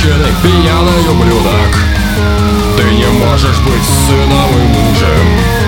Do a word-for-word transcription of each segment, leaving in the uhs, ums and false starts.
конченый пьяный ублюдок. Ты не можешь быть сыном и мужем.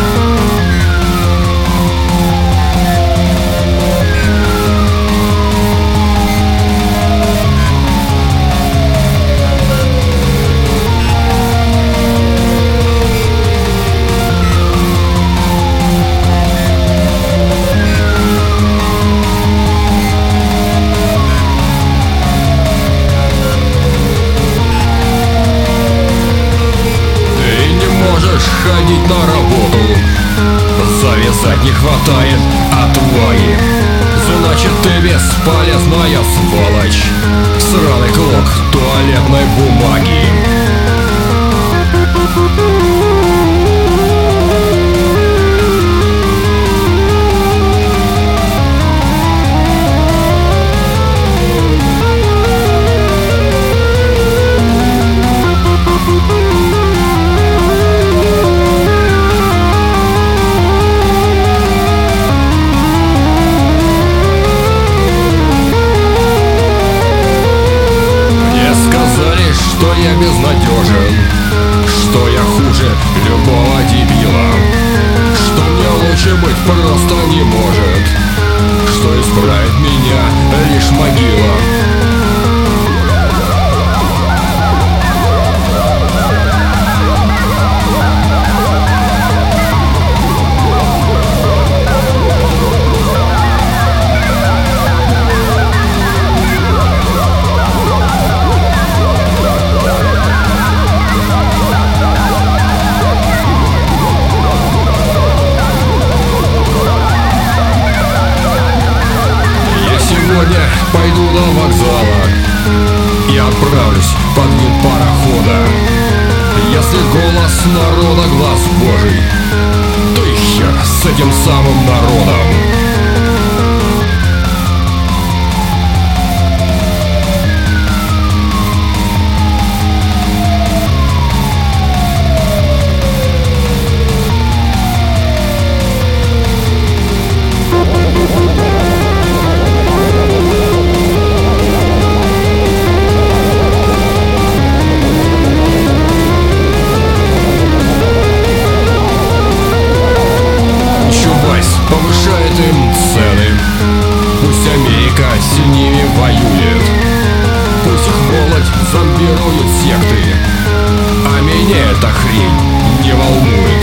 Ходить на работу, завязать не хватает отваги. Значит, ты бесполезная сволочь, сраный клок туалетной бумаги. Что я безнадежен, что я хуже любого дебила, что мне лучше быть просто не может, что исправит меня лишь могила. Сегодня пойду до вокзала и отправлюсь под винт парохода. Если голос народа глаз Божий, то и хер с этим самым народом. Повышает им цены. Пусть Америка с ними воюет, пусть их молодь зомбируют секты, а меня эта хрень не волнует.